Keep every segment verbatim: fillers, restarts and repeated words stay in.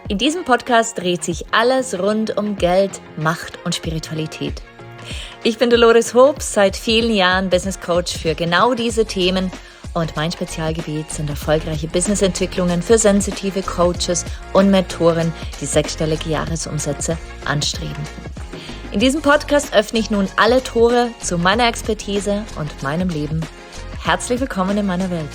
In diesem Podcast dreht sich alles rund um Geld, Macht und Spiritualität. Ich bin Dolores Hobbs, seit vielen Jahren Business Coach für genau diese Themen und mein Spezialgebiet sind erfolgreiche Businessentwicklungen für sensitive Coaches und Mentoren, die sechsstellige Jahresumsätze anstreben. In diesem Podcast öffne ich nun alle Tore zu meiner Expertise und meinem Leben. Herzlich willkommen in meiner Welt.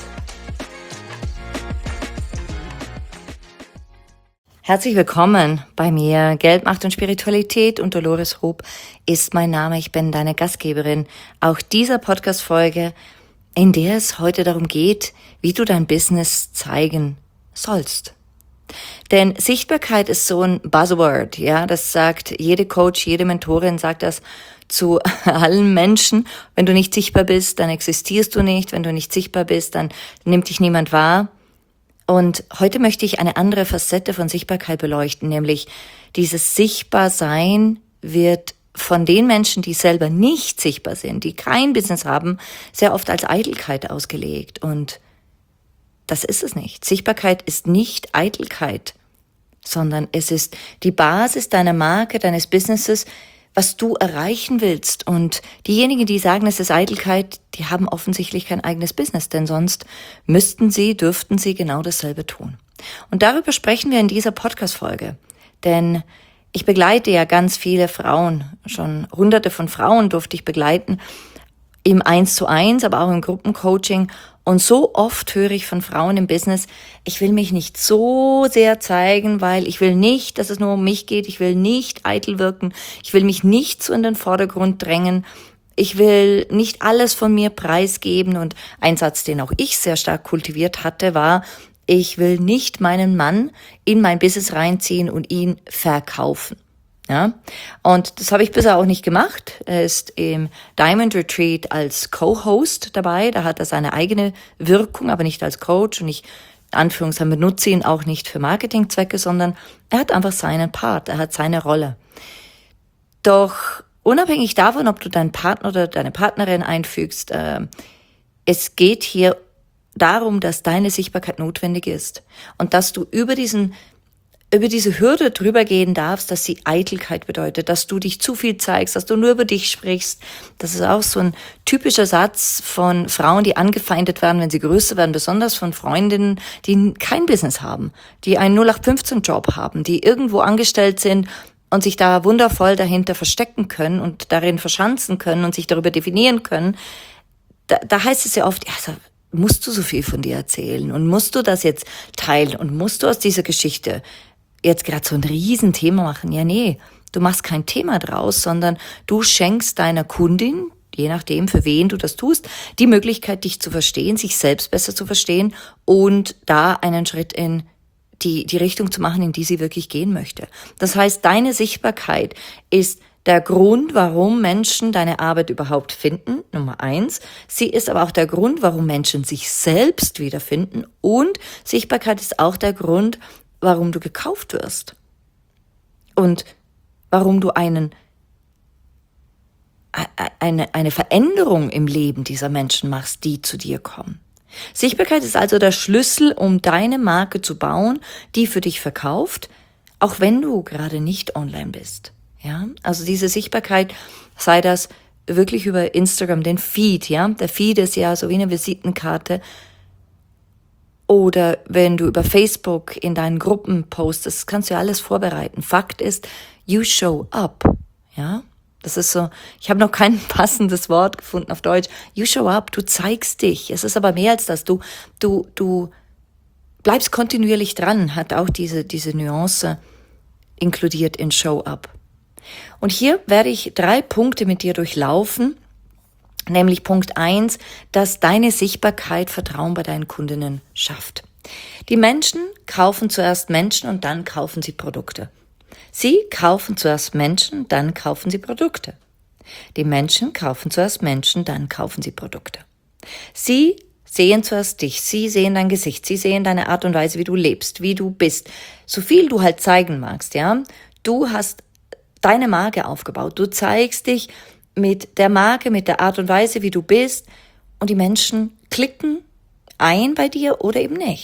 Herzlich willkommen bei mir. Geld, Macht und Spiritualität und Dolores Hob ist mein Name. Ich bin deine Gastgeberin auch dieser Podcast-Folge, in der es heute darum geht, wie du dein Business zeigen sollst. Denn Sichtbarkeit ist so ein Buzzword, ja, das sagt jede Coach, jede Mentorin sagt das zu allen Menschen. Wenn du nicht sichtbar bist, dann existierst du nicht. Wenn du nicht sichtbar bist, dann nimmt dich niemand wahr. Und heute möchte ich eine andere Facette von Sichtbarkeit beleuchten, nämlich dieses Sichtbarsein wird von den Menschen, die selber nicht sichtbar sind, die kein Business haben, sehr oft als Eitelkeit ausgelegt. Und das ist es nicht. Sichtbarkeit ist nicht Eitelkeit, sondern es ist die Basis deiner Marke, deines Businesses, was du erreichen willst. Und diejenigen, die sagen, es ist Eitelkeit, die haben offensichtlich kein eigenes Business, denn sonst müssten sie, dürften sie genau dasselbe tun. Und darüber sprechen wir in dieser Podcast-Folge, denn ich begleite ja ganz viele Frauen, schon hunderte von Frauen durfte ich begleiten, im Eins zu Eins, aber auch im Gruppencoaching. Und so oft höre ich von Frauen im Business, ich will mich nicht so sehr zeigen, weil ich will nicht, dass es nur um mich geht. Ich will nicht eitel wirken. Ich will mich nicht so in den Vordergrund drängen. Ich will nicht alles von mir preisgeben. Und ein Satz, den auch ich sehr stark kultiviert hatte, war, ich will nicht meinen Mann in mein Business reinziehen und ihn verkaufen. Ja, und das habe ich bisher auch nicht gemacht. Er ist im Diamond Retreat als Co-Host dabei. Da hat er seine eigene Wirkung, aber nicht als Coach. Und ich, in Anführungszeichen, benutze ihn auch nicht für Marketingzwecke, sondern er hat einfach seinen Part, er hat seine Rolle. Doch unabhängig davon, ob du deinen Partner oder deine Partnerin einfügst, äh, es geht hier darum, dass deine Sichtbarkeit notwendig ist und dass du über diesen über diese Hürde drüber gehen darfst, dass sie Eitelkeit bedeutet, dass du dich zu viel zeigst, dass du nur über dich sprichst. Das ist auch so ein typischer Satz von Frauen, die angefeindet werden, wenn sie größer werden, besonders von Freundinnen, die kein Business haben, die einen null acht fünfzehn Job haben, die irgendwo angestellt sind und sich da wundervoll dahinter verstecken können und darin verschanzen können und sich darüber definieren können. Da, da heißt es ja oft, ja, also, musst du so viel von dir erzählen und musst du das jetzt teilen und musst du aus dieser Geschichte jetzt gerade so ein Riesenthema machen? Ja, nee, du machst kein Thema draus, sondern du schenkst deiner Kundin, je nachdem, für wen du das tust, die Möglichkeit, dich zu verstehen, sich selbst besser zu verstehen und da einen Schritt in die, die Richtung zu machen, in die sie wirklich gehen möchte. Das heißt, deine Sichtbarkeit ist der Grund, warum Menschen deine Arbeit überhaupt finden, Nummer eins. Sie ist aber auch der Grund, warum Menschen sich selbst wiederfinden. Und Sichtbarkeit ist auch der Grund, warum du gekauft wirst. Und warum du einen, eine, eine Veränderung im Leben dieser Menschen machst, die zu dir kommen. Sichtbarkeit ist also der Schlüssel, um deine Marke zu bauen, die für dich verkauft, auch wenn du gerade nicht online bist. Ja, also diese Sichtbarkeit, sei das wirklich über Instagram, den Feed, ja, der Feed ist ja so wie eine Visitenkarte, oder wenn du über Facebook in deinen Gruppen postest, kannst du ja alles vorbereiten. Fakt ist, you show up, ja, das ist so, ich habe noch kein passendes Wort gefunden auf Deutsch, you show up, du zeigst dich, es ist aber mehr als das, du, du, du bleibst kontinuierlich dran, hat auch diese, diese Nuance inkludiert in show up. Und hier werde ich drei Punkte mit dir durchlaufen, nämlich Punkt eins, dass deine Sichtbarkeit Vertrauen bei deinen Kundinnen schafft. Die Menschen kaufen zuerst Menschen und dann kaufen sie Produkte. Sie kaufen zuerst Menschen, dann kaufen sie Produkte. Die Menschen kaufen zuerst Menschen, dann kaufen sie Produkte. Sie sehen zuerst dich, sie sehen dein Gesicht, sie sehen deine Art und Weise, wie du lebst, wie du bist. So viel du halt zeigen magst, ja. Du hast deine Marke aufgebaut. Du zeigst dich mit der Marke, mit der Art und Weise, wie du bist und die Menschen klicken ein bei dir oder eben nicht.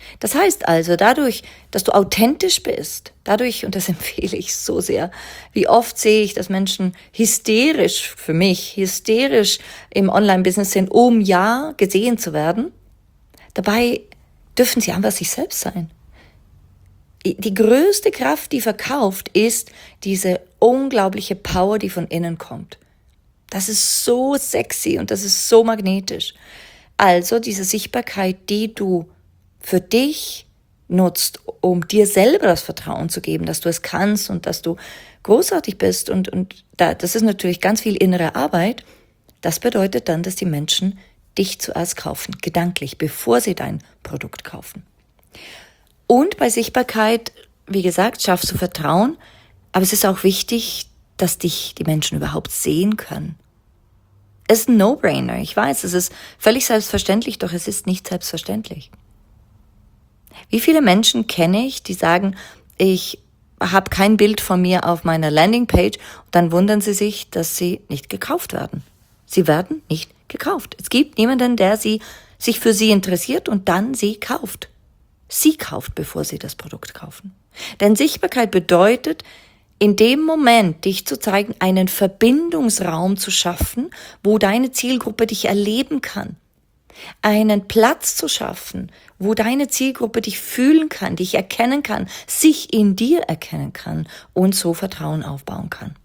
Das heißt also, dadurch, dass du authentisch bist, dadurch, und das empfehle ich so sehr, wie oft sehe ich, dass Menschen hysterisch, für mich, hysterisch im Online-Business sind, um ja gesehen zu werden. Dabei dürfen sie einfach sich selbst sein. Die größte Kraft, die verkauft, ist diese unglaubliche Power, die von innen kommt. Das ist so sexy und das ist so magnetisch. Also diese Sichtbarkeit, die du für dich nutzt, um dir selber das Vertrauen zu geben, dass du es kannst und dass du großartig bist. Und, und da, das ist natürlich ganz viel innere Arbeit. Das bedeutet dann, dass die Menschen dich zuerst kaufen, gedanklich, bevor sie dein Produkt kaufen. Und bei Sichtbarkeit, wie gesagt, schaffst du Vertrauen, aber es ist auch wichtig, dass dich die Menschen überhaupt sehen können. Es ist ein No-Brainer, ich weiß, es ist völlig selbstverständlich, doch es ist nicht selbstverständlich. Wie viele Menschen kenne ich, die sagen, ich habe kein Bild von mir auf meiner Landingpage, und dann wundern sie sich, dass sie nicht gekauft werden. Sie werden nicht gekauft. Es gibt niemanden, der sie, sich für sie interessiert und dann sie kauft. Sie kauft, bevor sie das Produkt kaufen. Denn Sichtbarkeit bedeutet, in dem Moment dich zu zeigen, einen Verbindungsraum zu schaffen, wo deine Zielgruppe dich erleben kann. Einen Platz zu schaffen, wo deine Zielgruppe dich fühlen kann, dich erkennen kann, sich in dir erkennen kann und so Vertrauen aufbauen kann.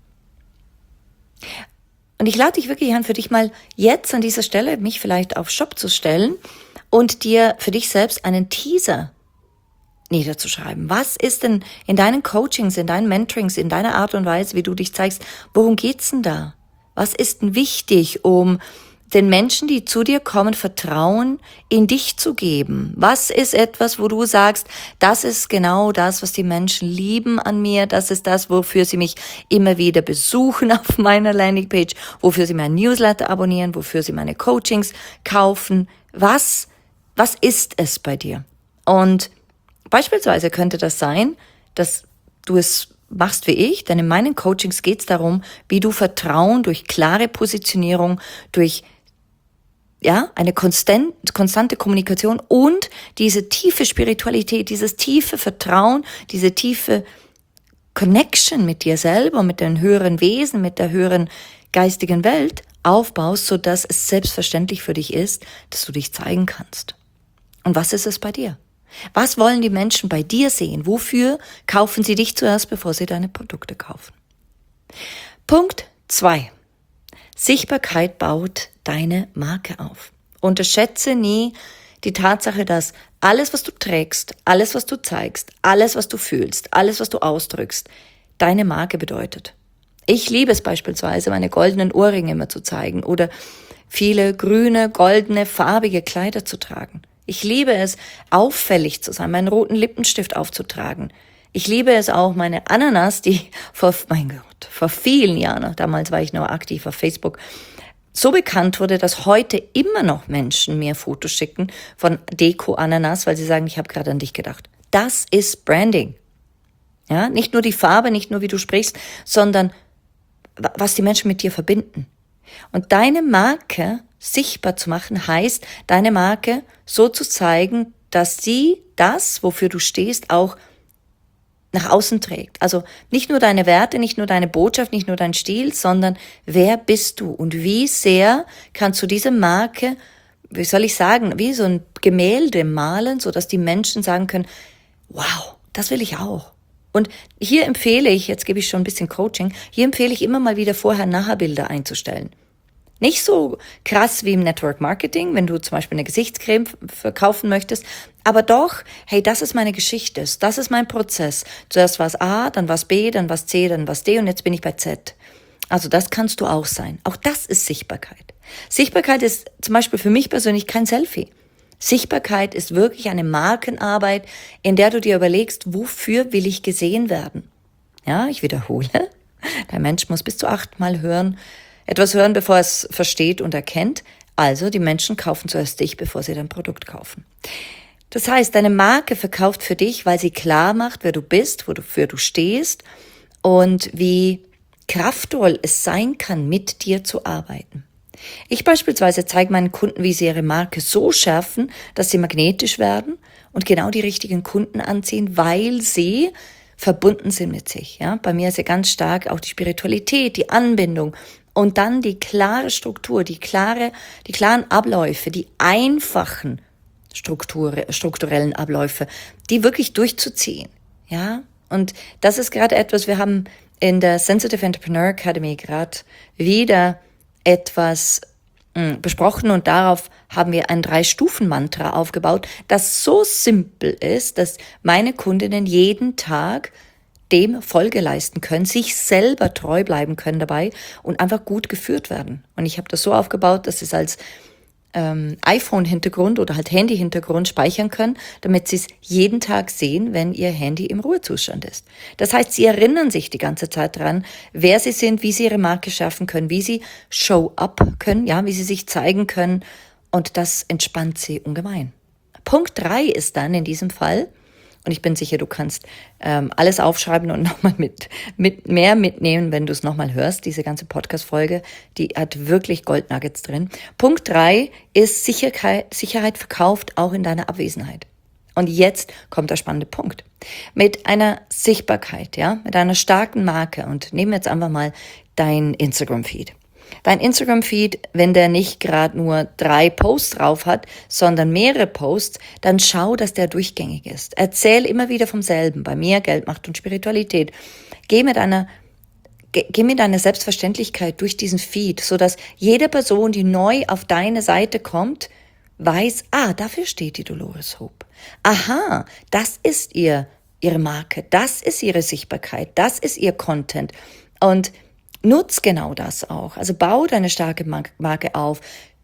Und ich lade dich wirklich an, für dich mal jetzt an dieser Stelle mich vielleicht auf Shop zu stellen und dir für dich selbst einen Teaser niederzuschreiben. Was ist denn in deinen Coachings, in deinen Mentorings, in deiner Art und Weise, wie du dich zeigst, worum geht's denn da? Was ist denn wichtig, um den Menschen, die zu dir kommen, Vertrauen in dich zu geben? Was ist etwas, wo du sagst, das ist genau das, was die Menschen lieben an mir, das ist das, wofür sie mich immer wieder besuchen auf meiner Landingpage, wofür sie mein Newsletter abonnieren, wofür sie meine Coachings kaufen? Was, was ist es bei dir? Und beispielsweise könnte das sein, dass du es machst wie ich, denn in meinen Coachings geht es darum, wie du Vertrauen durch klare Positionierung, durch ja eine konstant, konstante Kommunikation und diese tiefe Spiritualität, dieses tiefe Vertrauen, diese tiefe Connection mit dir selber, mit den höheren Wesen, mit der höheren geistigen Welt aufbaust, sodass es selbstverständlich für dich ist, dass du dich zeigen kannst. Und was ist es bei dir? Was wollen die Menschen bei dir sehen? Wofür kaufen sie dich zuerst, bevor sie deine Produkte kaufen? Punkt zwei. Sichtbarkeit baut deine Marke auf. Unterschätze nie die Tatsache, dass alles, was du trägst, alles, was du zeigst, alles, was du fühlst, alles, was du ausdrückst, deine Marke bedeutet. Ich liebe es beispielsweise, meine goldenen Ohrringe immer zu zeigen oder viele grüne, goldene, farbige Kleider zu tragen. Ich liebe es, auffällig zu sein, meinen roten Lippenstift aufzutragen. Ich liebe es auch, meine Ananas, die vor, mein Gott, vor vielen Jahren, damals war ich noch aktiv auf Facebook, so bekannt wurde, dass heute immer noch Menschen mir Fotos schicken von Deko-Ananas, weil sie sagen, ich habe gerade an dich gedacht. Das ist Branding. Ja, nicht nur die Farbe, nicht nur wie du sprichst, sondern was die Menschen mit dir verbinden. Und deine Marke sichtbar zu machen, heißt, deine Marke so zu zeigen, dass sie das, wofür du stehst, auch nach außen trägt. Also nicht nur deine Werte, nicht nur deine Botschaft, nicht nur dein Stil, sondern wer bist du und wie sehr kannst du diese Marke, wie soll ich sagen, wie so ein Gemälde malen, sodass die Menschen sagen können, wow, das will ich auch. Und hier empfehle ich, jetzt gebe ich schon ein bisschen Coaching, hier empfehle ich immer mal wieder Vorher-Nachher-Bilder einzustellen. Nicht so krass wie im Network Marketing, wenn du zum Beispiel eine Gesichtscreme verkaufen möchtest, aber doch, hey, das ist meine Geschichte, das ist mein Prozess. Zuerst war es A, dann war es B, dann war es C, dann war es D und jetzt bin ich bei Z. Also das kannst du auch sein. Auch das ist Sichtbarkeit. Sichtbarkeit ist zum Beispiel für mich persönlich kein Selfie. Sichtbarkeit ist wirklich eine Markenarbeit, in der du dir überlegst, wofür will ich gesehen werden? Ja, ich wiederhole. Der Mensch muss bis zu achtmal hören, etwas hören, bevor er es versteht und erkennt. Also die Menschen kaufen zuerst dich, bevor sie dein Produkt kaufen. Das heißt, deine Marke verkauft für dich, weil sie klar macht, wer du bist, wofür du stehst und wie kraftvoll es sein kann, mit dir zu arbeiten. Ich beispielsweise zeige meinen Kunden, wie sie ihre Marke so schärfen, dass sie magnetisch werden und genau die richtigen Kunden anziehen, weil sie verbunden sind mit sich. Ja? Bei mir ist ja ganz stark auch die Spiritualität, die Anbindung und dann die klare Struktur, die klare, die klaren Abläufe, die einfachen Struktur, strukturellen Abläufe, die wirklich durchzuziehen. Ja? Und das ist gerade etwas, wir haben in der Sensitive Entrepreneur Academy gerade wieder etwas mh, besprochen und darauf haben wir ein Drei-Stufen-Mantra aufgebaut, das so simpel ist, dass meine Kundinnen jeden Tag dem Folge leisten können, sich selber treu bleiben können dabei und einfach gut geführt werden. Und ich habe das so aufgebaut, dass es als ähm, iPhone-Hintergrund oder halt Handy-Hintergrund speichern können, damit sie es jeden Tag sehen, wenn ihr Handy im Ruhezustand ist. Das heißt, sie erinnern sich die ganze Zeit dran, wer sie sind, wie sie ihre Marke schaffen können, wie sie show-up können, ja, wie sie sich zeigen können, und das entspannt sie ungemein. Punkt drei ist dann in diesem Fall, und ich bin sicher, du kannst ähm, alles aufschreiben und nochmal mit, mit mehr mitnehmen, wenn du es nochmal hörst. Diese ganze Podcast-Folge, die hat wirklich Goldnuggets drin. Punkt drei ist Sicherheit, Sicherheit verkauft auch in deiner Abwesenheit. Und jetzt kommt der spannende Punkt. Mit einer Sichtbarkeit, ja, mit einer starken Marke, und nehmen wir jetzt einfach mal dein Instagram-Feed. Dein Instagram-Feed, wenn der nicht gerade nur drei Posts drauf hat, sondern mehrere Posts, dann schau, dass der durchgängig ist. Erzähl immer wieder vom selben. Bei mir Geld, Macht und Spiritualität. Geh mit einer, geh, geh mit einer Selbstverständlichkeit durch diesen Feed, sodass jede Person, die neu auf deine Seite kommt, weiß, ah, dafür steht die Dolores Hope. Aha, das ist ihr, ihre Marke, das ist ihre Sichtbarkeit, das ist ihr Content. Und nutz genau das auch. Also bau deine starke Marke auf.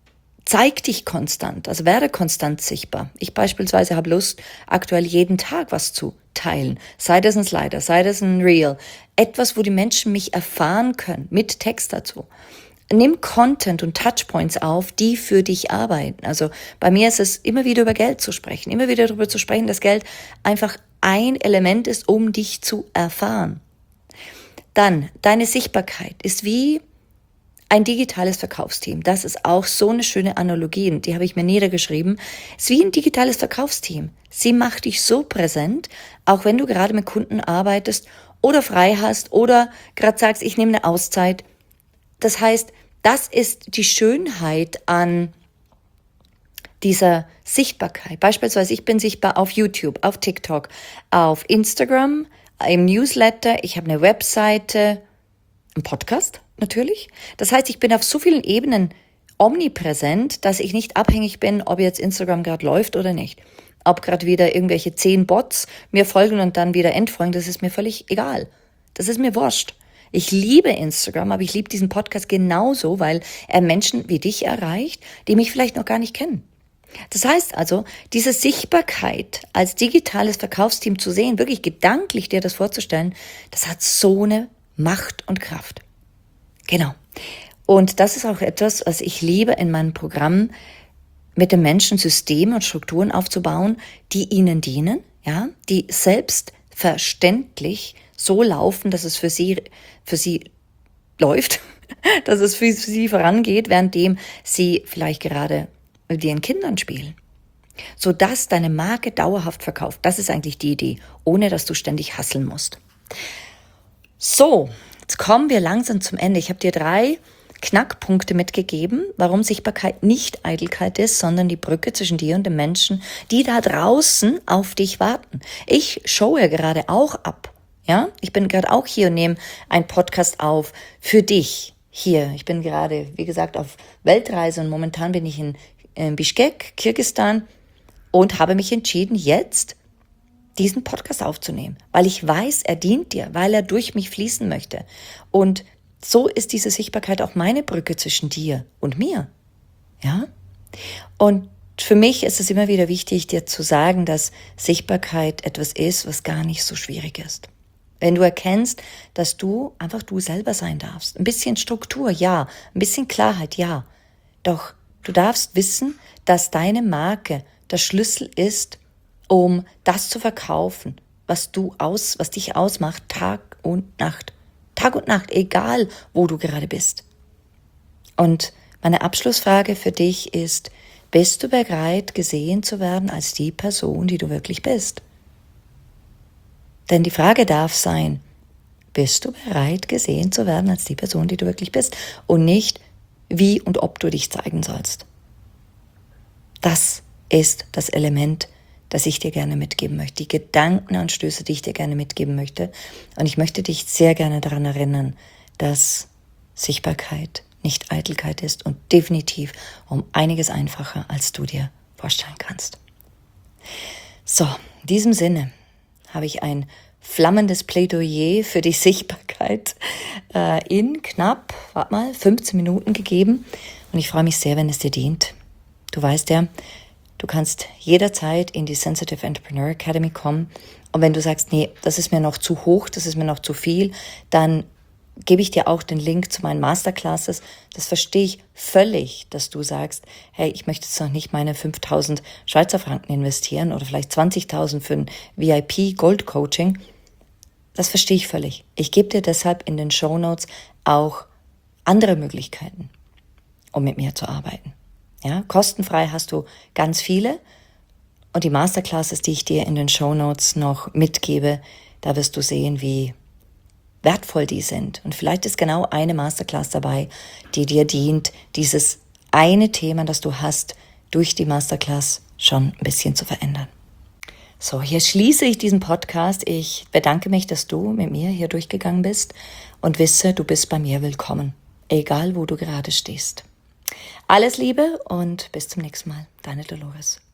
Zeig dich konstant, also werde konstant sichtbar. Ich beispielsweise habe Lust, aktuell jeden Tag was zu teilen. Sei das ein Slider, sei das ein Reel. Etwas, wo die Menschen mich erfahren können, mit Text dazu. Nimm Content und Touchpoints auf, die für dich arbeiten. Also bei mir ist es immer wieder über Geld zu sprechen, immer wieder darüber zu sprechen, dass Geld einfach ein Element ist, um dich zu erfahren. Dann, deine Sichtbarkeit ist wie ein digitales Verkaufsteam. Das ist auch so eine schöne Analogie, die habe ich mir niedergeschrieben. Es ist wie ein digitales Verkaufsteam. Sie macht dich so präsent, auch wenn du gerade mit Kunden arbeitest oder frei hast oder gerade sagst, ich nehme eine Auszeit. Das heißt, das ist die Schönheit an dieser Sichtbarkeit. Beispielsweise, ich bin sichtbar auf YouTube, auf TikTok, auf Instagram, im Newsletter, ich habe eine Webseite, einen Podcast natürlich. Das heißt, ich bin auf so vielen Ebenen omnipräsent, dass ich nicht abhängig bin, ob jetzt Instagram gerade läuft oder nicht. Ob gerade wieder irgendwelche zehn Bots mir folgen und dann wieder entfolgen, das ist mir völlig egal. Das ist mir wurscht. Ich liebe Instagram, aber ich liebe diesen Podcast genauso, weil er Menschen wie dich erreicht, die mich vielleicht noch gar nicht kennen. Das heißt also, diese Sichtbarkeit als digitales Verkaufsteam zu sehen, wirklich gedanklich dir das vorzustellen, das hat so eine Macht und Kraft. Genau. Und das ist auch etwas, was ich liebe in meinem Programm, mit den Menschen Systeme und Strukturen aufzubauen, die ihnen dienen, ja, die selbstverständlich so laufen, dass es für sie, für sie läuft, dass es für sie vorangeht, währenddem sie vielleicht gerade mit ihren Kindern spielen. Sodass deine Marke dauerhaft verkauft. Das ist eigentlich die Idee, ohne dass du ständig hustlen musst. So, jetzt kommen wir langsam zum Ende. Ich habe dir drei Knackpunkte mitgegeben, warum Sichtbarkeit nicht Eitelkeit ist, sondern die Brücke zwischen dir und den Menschen, die da draußen auf dich warten. Ich showe gerade auch ab. Ja, ich bin gerade auch hier und nehme einen Podcast auf für dich hier. Ich bin gerade, wie gesagt, auf Weltreise und momentan bin ich in, in Bischkek, Kirgisistan, und habe mich entschieden, jetzt diesen Podcast aufzunehmen, weil ich weiß, er dient dir, weil er durch mich fließen möchte. Und so ist diese Sichtbarkeit auch meine Brücke zwischen dir und mir. Ja? Und für mich ist es immer wieder wichtig, dir zu sagen, dass Sichtbarkeit etwas ist, was gar nicht so schwierig ist. Wenn du erkennst, dass du einfach du selber sein darfst. Ein bisschen Struktur, ja. Ein bisschen Klarheit, ja. Doch du darfst wissen, dass deine Marke der Schlüssel ist, um das zu verkaufen, was du aus, was dich ausmacht, Tag und Nacht. Tag und Nacht, egal wo du gerade bist. Und Meine Abschlussfrage für dich ist, bist du bereit, gesehen zu werden als die Person, die du wirklich bist? Denn die Frage darf sein, bist du bereit, gesehen zu werden als die Person, die du wirklich bist? Und nicht, wie und ob du dich zeigen sollst. Das ist das Element, das ich dir gerne mitgeben möchte. Die Gedankenanstöße, die ich dir gerne mitgeben möchte. Und ich möchte dich sehr gerne daran erinnern, dass Sichtbarkeit nicht Eitelkeit ist und definitiv um einiges einfacher, als du dir vorstellen kannst. So, in diesem Sinne habe ich ein flammendes Plädoyer für die Sichtbarkeit äh, in knapp, warte mal, fünfzehn Minuten gegeben. Und ich freue mich sehr, wenn es dir dient. Du weißt ja, du kannst jederzeit in die Sensitive Entrepreneur Academy kommen. Und wenn du sagst, nee, das ist mir noch zu hoch, das ist mir noch zu viel, dann gebe ich dir auch den Link zu meinen Masterclasses. Das verstehe ich völlig, dass du sagst, hey, ich möchte jetzt noch nicht meine fünftausend Schweizer Franken investieren oder vielleicht zwanzigtausend für ein V I P Gold Coaching. Das verstehe ich völlig. Ich gebe dir deshalb in den Shownotes auch andere Möglichkeiten, um mit mir zu arbeiten. Ja, kostenfrei hast du ganz viele. Und die Masterclasses, die ich dir in den Shownotes noch mitgebe, da wirst du sehen, wie wertvoll die sind. Und vielleicht ist genau eine Masterclass dabei, die dir dient, dieses eine Thema, das du hast, durch die Masterclass schon ein bisschen zu verändern. So, hier schließe ich diesen Podcast. Ich bedanke mich, dass du mit mir hier durchgegangen bist und wisse, du bist bei mir willkommen, egal wo du gerade stehst. Alles Liebe und bis zum nächsten Mal. Deine Dolores.